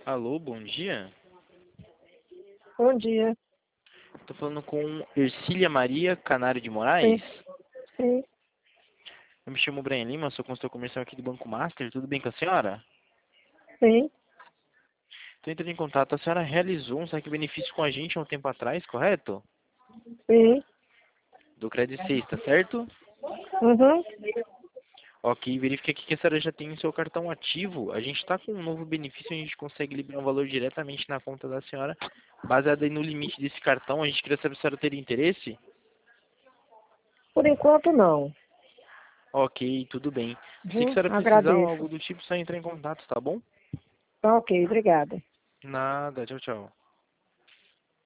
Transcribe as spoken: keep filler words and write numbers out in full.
Alô, bom dia. Bom dia. Estou falando com Ercília Maria Canário de Moraes. Sim, sim, Eu me chamo Brian Lima, sou consultor comercial aqui do Banco Master. Tudo bem com a senhora? sim, Estou entrando em contato. A senhora realizou um saque benefício com a gente há um tempo atrás, correto? sim. Do Credit Suisse, tá certo? Uhum. Ok, verifique aqui que a senhora já tem o seu cartão ativo. A gente está com um novo benefício, a gente consegue liberar um valor diretamente na conta da senhora, baseado aí no limite desse cartão. A gente queria saber se a senhora teria interesse. Por enquanto, não. Ok, tudo bem. Se a Uhum. senhora precisar Agradeço. algo do tipo, só entrar em contato, tá bom? Tá ok, obrigada. Nada, tchau, tchau.